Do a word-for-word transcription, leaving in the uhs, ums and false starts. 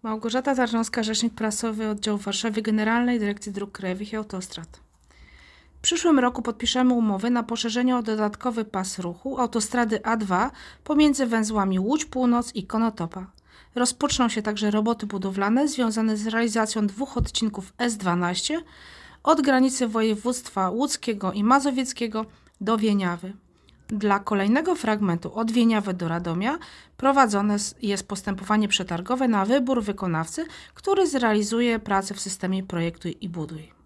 Małgorzata Tarnowska, rzecznik prasowy Oddziału w Warszawie Generalnej Dyrekcji Dróg Krajowych i Autostrad. W przyszłym roku podpiszemy umowę na poszerzenie o dodatkowy pas ruchu autostrady A dwa pomiędzy węzłami Łódź Północ i Konotopa. Rozpoczną się także roboty budowlane związane z realizacją dwóch odcinków S dwanaście od granicy województwa łódzkiego i mazowieckiego do Wieniawy. Dla kolejnego fragmentu od Wieniawy do Radomia prowadzone jest postępowanie przetargowe na wybór wykonawcy, który zrealizuje pracę w systemie Projektuj i Buduj.